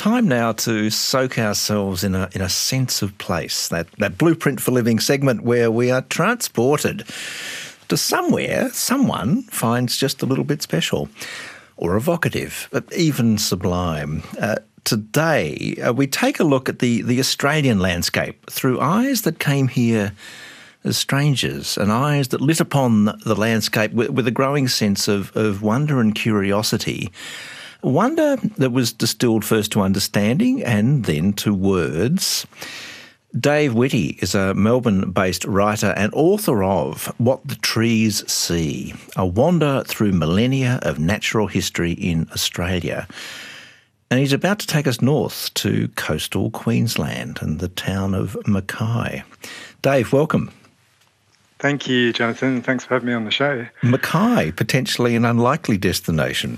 time now to soak ourselves in a sense of place, that Blueprint for Living segment where we are transported to somewhere someone finds just a little bit special or evocative, even sublime. Today, we take a look at the Australian landscape through eyes that came here as strangers and eyes that lit upon the landscape with a growing sense of wonder and curiosity. Wonder that was distilled first to understanding and then to words. Dave Whitty is a Melbourne-based writer and author of What the Trees See, a wander through millennia of natural history in Australia. And he's about to take us north to coastal Queensland and the town of Mackay. Dave, welcome. Thank you, Jonathan. Thanks for having me on the show. Mackay, potentially an unlikely destination.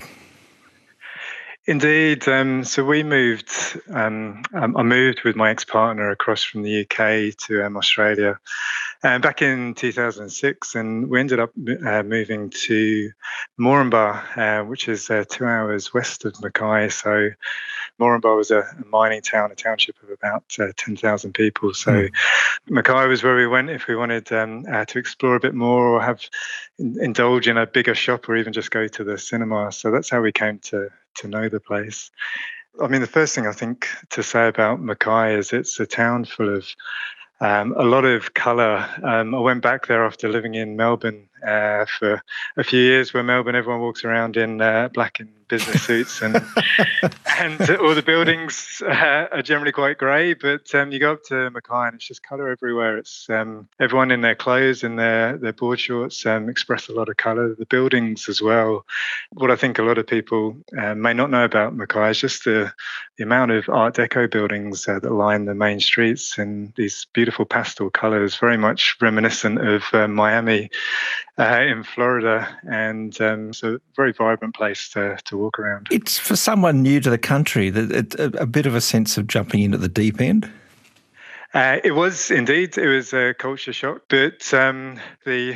Indeed. So we moved, I moved with my ex-partner across from the UK to Australia back in 2006, and we ended up moving to Moranbah, which is 2 hours west of Mackay. So Moranbah was a mining town, a township of about 10,000 people. So Mackay was where we went if we wanted to explore a bit more or indulge in a bigger shop or even just go to the cinema. So that's how we came to know the place. I mean, the first thing I think to say about Mackay is it's a town full of a lot of colour. I went back there after living in Melbourne for a few years, where Melbourne everyone walks around in black and business suits, and all the buildings are generally quite grey. But you go up to Mackay and it's just colour everywhere. It's everyone in their clothes and their board shorts express a lot of colour. The buildings as well. What I think a lot of people may not know about Mackay is just the amount of Art Deco buildings that line the main streets in these beautiful pastel colours, very much reminiscent of Miami in Florida, and so very vibrant place to walk around. It's, for someone new to the country, a bit of a sense of jumping into the deep end. It was indeed. It was a culture shock, but the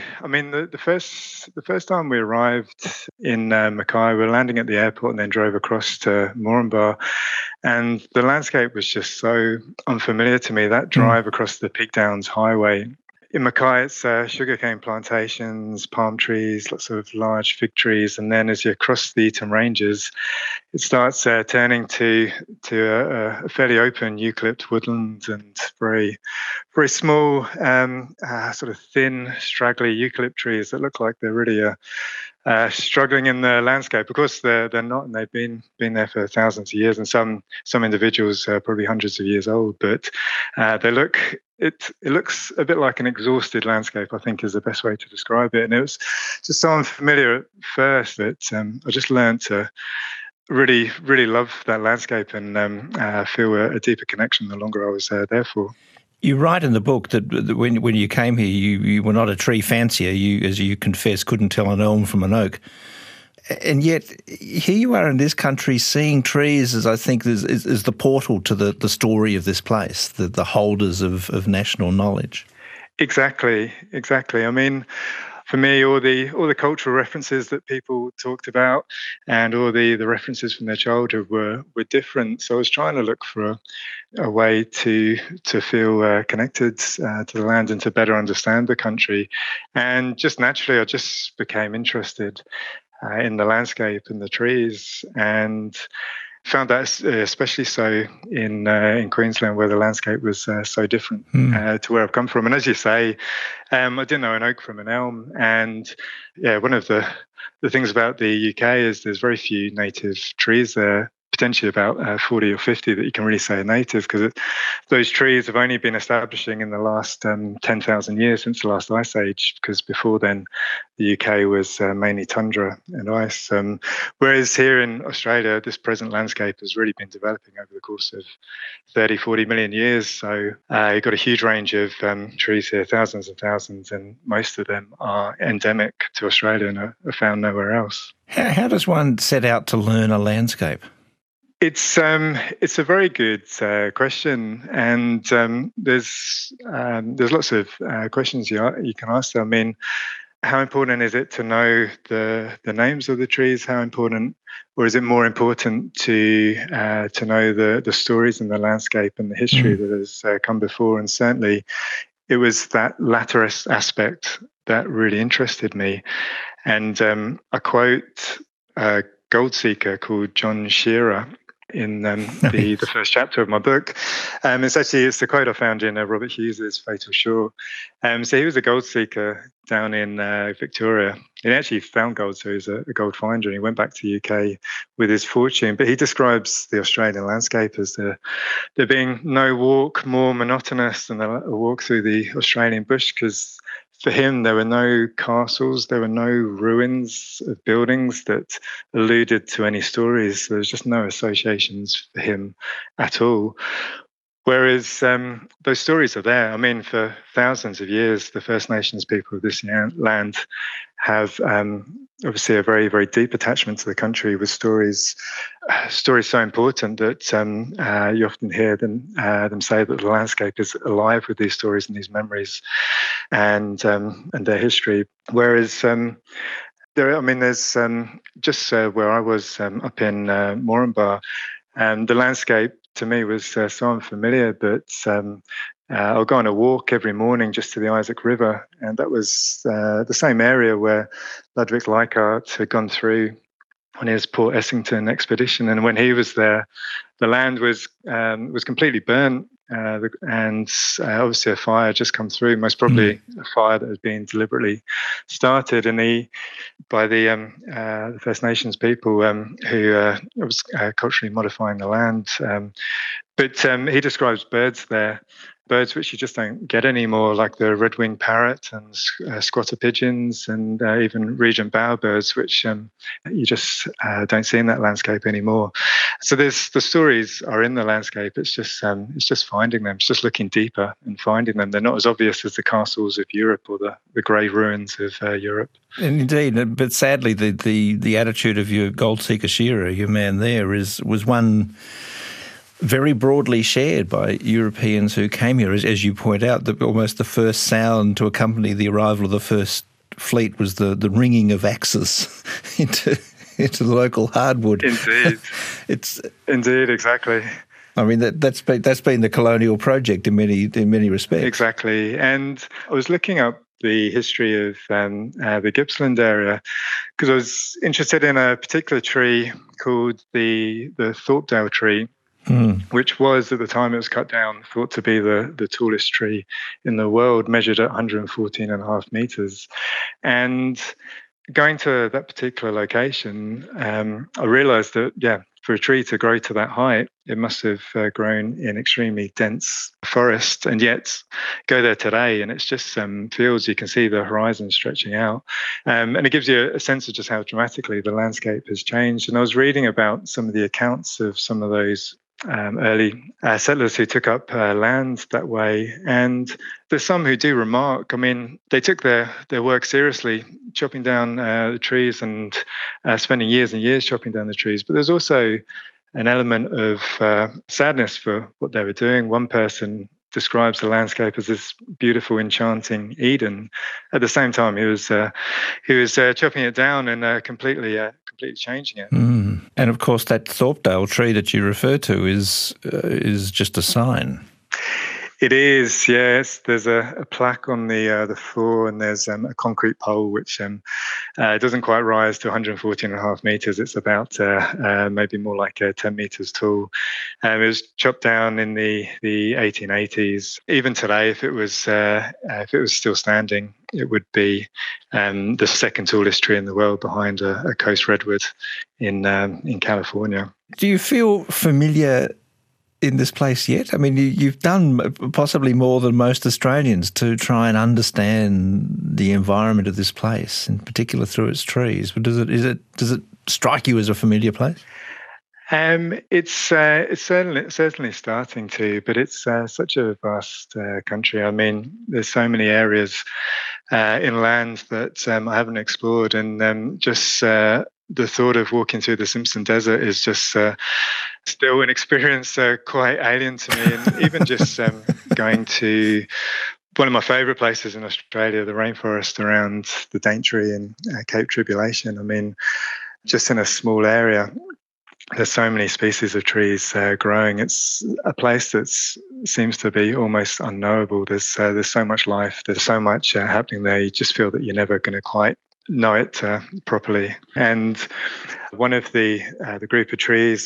first time we arrived in Mackay, we were landing at the airport and then drove across to Moranbah, and the landscape was just so unfamiliar to me. That drive across the Pig Downs Highway. In Mackay, it's sugarcane plantations, palm trees, lots of large fig trees, and then as you cross the Eton Ranges, it starts turning to a fairly open eucalypt woodland and very, very small, sort of thin, straggly eucalypt trees that look like they're really struggling in the landscape. Of course, they're not, and they've been there for thousands of years, and some individuals are probably hundreds of years old. But they look. It looks a bit like an exhausted landscape, I think, is the best way to describe it. And it was just so unfamiliar at first that I just learned to really, really love that landscape and feel a deeper connection the longer I was there for. You write in the book that when you came here, you were not a tree fancier. You, as you confess, couldn't tell an elm from an oak. And yet, here you are in this country seeing trees as, I think, is the portal to the story of this place, the holders of national knowledge. Exactly. I mean, for me, all the cultural references that people talked about and all the references from their childhood were different. So I was trying to look for a way to feel connected to the land and to better understand the country. And just naturally, I just became interested in the landscape and the trees, and found that especially so in Queensland, where the landscape was so different to where I've come from. And as you say, I didn't know an oak from an elm. And yeah, one of the things about the UK is there's very few native trees there. Potentially about 40 or 50 that you can really say are native, because those trees have only been establishing in the last 10,000 years since the last ice age, because before then the UK was mainly tundra and ice. Whereas here in Australia, this present landscape has really been developing over the course of 30, 40 million years. So you've got a huge range of trees here, thousands and thousands, and most of them are endemic to Australia and are found nowhere else. How does one set out to learn a landscape? It's a very good question, and there's lots of questions you can ask. I mean, how important is it to know the names of the trees? How important, or is it more important to know the stories and the landscape and the history that has come before? And certainly, it was that latter aspect that really interested me. And I quote a gold seeker called John Shearer in the first chapter of my book. It's the quote I found in Robert Hughes's Fatal Shore. So he was a gold seeker down in Victoria. He actually found gold, so he's a gold finder, and he went back to the UK with his fortune. But he describes the Australian landscape as there being no walk more monotonous than a walk through the Australian bush, because for him, there were no castles, there were no ruins of buildings that alluded to any stories. There was just no associations for him at all. Whereas those stories are there. I mean, for thousands of years, the First Nations people of this land have obviously a very, very deep attachment to the country, with stories so important that you often hear them say that the landscape is alive with these stories and these memories and their history. Whereas there's just where I was up in Moranbah, the landscape to me was so unfamiliar, but I'll go on a walk every morning just to the Isaac River, and that was the same area where Ludwig Leichhardt had gone through on his Port Essington expedition. And when he was there, the land was completely burnt, and obviously a fire had just come through, most probably a fire that had been deliberately started, and by the First Nations people who was culturally modifying the land. But he describes birds there, birds which you just don't get anymore, like the red-winged parrot and squatter pigeons, and even regent bowerbirds, which you just don't see in that landscape anymore. So the stories are in the landscape. It's just finding them. It's just looking deeper and finding them. They're not as obvious as the castles of Europe or the grey ruins of Europe. And indeed, but sadly, the attitude of your gold seeker Shearer, your man there, was one very broadly shared by Europeans who came here. As you point out, almost the first sound to accompany the arrival of the first fleet was the ringing of axes into the local hardwood. Indeed. Indeed, exactly. I mean, that's been the colonial project in many respects. Exactly. And I was looking up the history of the Gippsland area because I was interested in a particular tree called the Thorpedale tree, which was, at the time it was cut down, thought to be the tallest tree in the world, measured at 114.5 meters. And going to that particular location, I realized that, for a tree to grow to that height, it must have grown in extremely dense forest. And yet, go there today, and it's just fields. You can see the horizon stretching out. And it gives you a sense of just how dramatically the landscape has changed. And I was reading about some of the accounts of some of those early settlers who took up land that way. And there's some who do remark, I mean, they took their work seriously, chopping down the trees and spending years and years chopping down the trees. But there's also an element of sadness for what they were doing. One person describes the landscape as this beautiful, enchanting Eden. At the same time, he was chopping it down and completely changing it. And of course, that Thorpedale tree that you refer to is just a sign. It is, yes. There's a plaque on the floor, and there's a concrete pole which doesn't quite rise to 114.5 meters. It's about maybe more like 10 meters tall. It was chopped down in the 1880s. Even today, if it was still standing, it would be the second tallest tree in the world, behind a coast redwood in California. Do you feel familiar in this place yet? I mean, you've done possibly more than most Australians to try and understand the environment of this place, in particular through its trees. But does it strike you as a familiar place? It's certainly starting to, but it's such a vast country. I mean, there's so many areas inland that I haven't explored, and just the thought of walking through the Simpson Desert is just still an experience quite alien to me. And even just going to one of my favourite places in Australia, the rainforest around the Daintree and Cape Tribulation. I mean, just in a small area, there's so many species of trees growing. It's a place that seems to be almost unknowable. There's so much life. There's so much happening there. You just feel that you're never going to quite know it properly. And one of the group of trees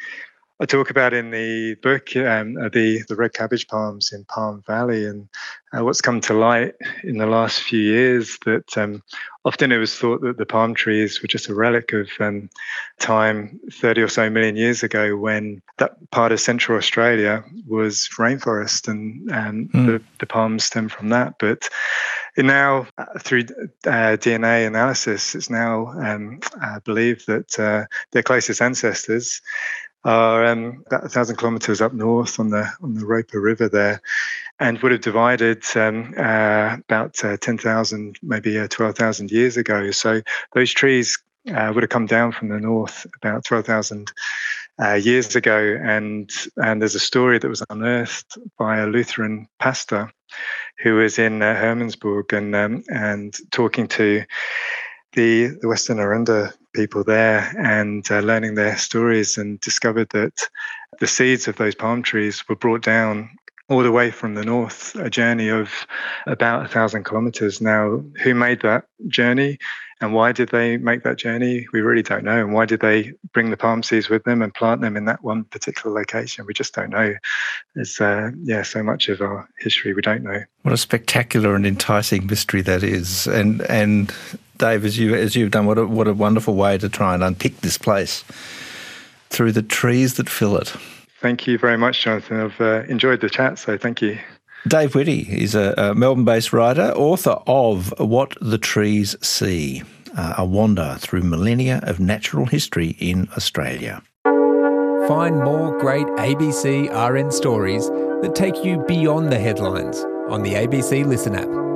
I talk about in the book, the red cabbage palms in Palm Valley, and what's come to light in the last few years that often it was thought that the palm trees were just a relic of time 30 or so million years ago, when that part of Central Australia was rainforest, and the palms stem from that. But now, through DNA analysis, it's now believed that their closest ancestors are about 1,000 kilometres up north on the Roper River there, and would have divided about 10,000, maybe 12,000 years ago. So those trees would have come down from the north about 12,000 years ago, and there's a story that was unearthed by a Lutheran pastor who was in Hermannsburg and talking to the Western Aranda people there and learning their stories, and discovered that the seeds of those palm trees were brought down all the way from the north, a journey of about 1,000 kilometres. Now, who made that journey and why did they make that journey? We really don't know. And why did they bring the palm seeds with them and plant them in that one particular location? We just don't know. There's so much of our history we don't know. What a spectacular and enticing mystery that is. And Dave, as you've done, what a wonderful way to try and unpick this place through the trees that fill it. Thank you very much, Jonathan. I've enjoyed the chat, so thank you. Dave Whitty is a Melbourne-based writer, author of What the Trees See, a wander through millennia of natural history in Australia. Find more great ABC RN stories that take you beyond the headlines on the ABC Listen app.